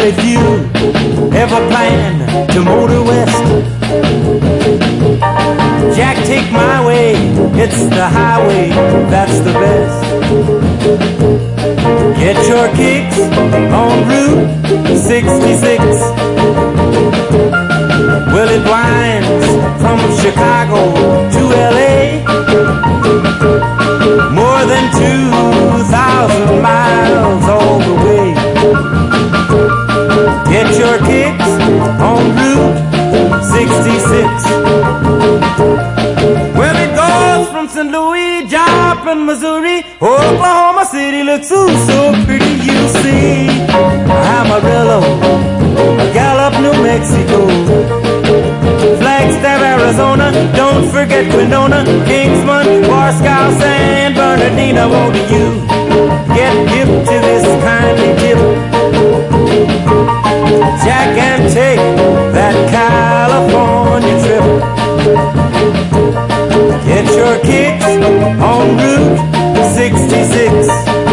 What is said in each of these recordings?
very few ever plan to motor west. Jack, take my way, it's the highway, that's the best. Get your kicks on Route 66. Well, it winds from Chicago to LA, more than 2,000 miles all the way. Get your kicks on Route 66. Well, it goes from St. Louis, Joplin, Missouri, Oklahoma City looks so pretty, you see. Amarillo, Gallup, New Mexico, Flagstaff, Arizona, don't forget Winona, Kingsman, Warsaw, San Bernardino. Won't you get hip to this kindly tip, Jack, and take that California trip. Get your kicks on Route 66.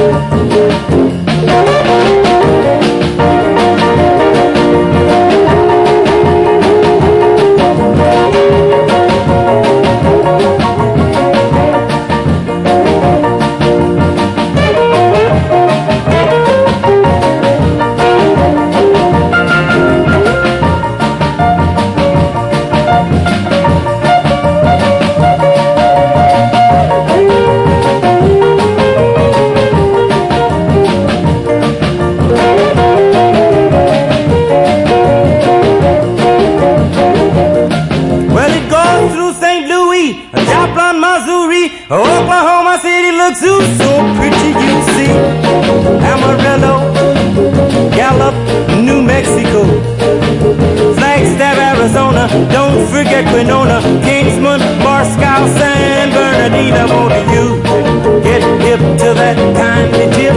Joplin, Missouri, Oklahoma City looks so pretty, you see. Amarillo, Gallup, New Mexico, Flagstaff, Arizona, don't forget Winona, Kingsman, Moscow, San Bernardino. Won't you get hip to that kindly tip,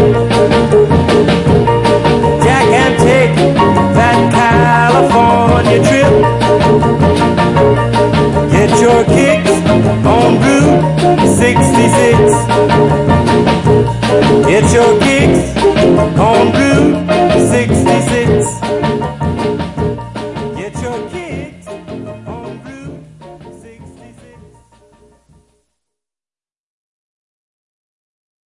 Jack, and take that California trip. Get your kicks on Route 66. Get your kicks on Route 66.